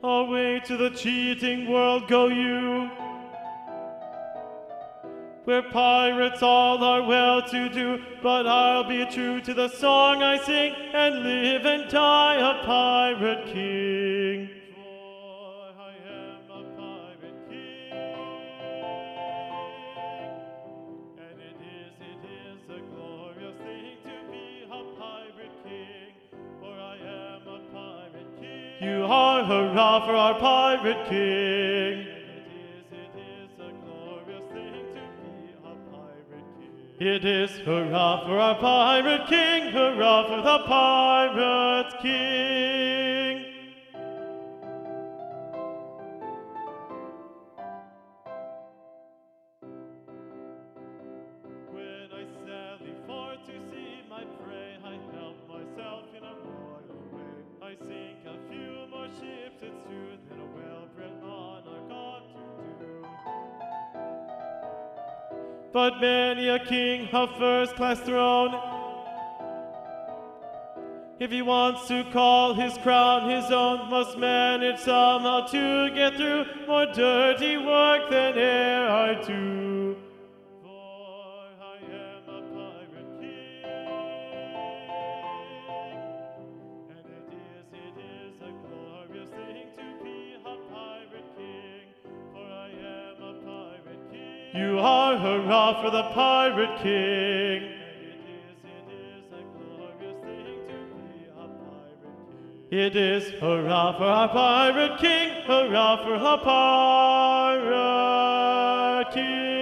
Away to the cheating world go you, where pirates all are well-to-do. But I'll be true to the song I sing, and live and die a pirate king. For I am a pirate king, and it is a glorious thing to be a pirate king. For I am a pirate king. You are hurrah for our pirate king. It is hurrah for our pirate king, hurrah for the pirate king. When I sally forth to see my prey, I help myself in a royal way. I sink a few more ships, it's true, than a well-bred monarch ought to do. But many a king of first-class throne, if he wants to call his crown his own, must manage somehow to get through more dirty work than e'er I do. For I am a pirate king, and it is a glorious thing to be a pirate king. For I am a pirate king. You are hurrah for the pirate king. It is hurrah for our pirate king, hurrah for our pirate king.